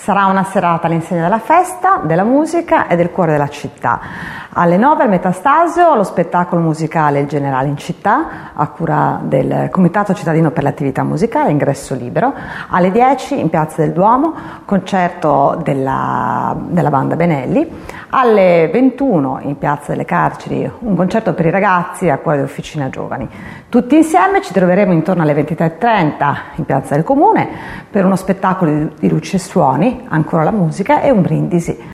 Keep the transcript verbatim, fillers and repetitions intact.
Sarà una serata all'insegna della festa, della musica e del cuore della città. Alle nove al Metastasio lo spettacolo musicale Il Generale in città, a cura del Comitato Cittadino per l'Attività Musicale, ingresso libero. Alle dieci in Piazza del Duomo, concerto della, della banda Benelli. Alle ventuno in Piazza delle Carceri un concerto per i ragazzi a cuore di Officina Giovani. Tutti insieme ci troveremo intorno alle ventitré e trenta in Piazza del Comune per uno spettacolo di luci e suoni, ancora la musica e un brindisi.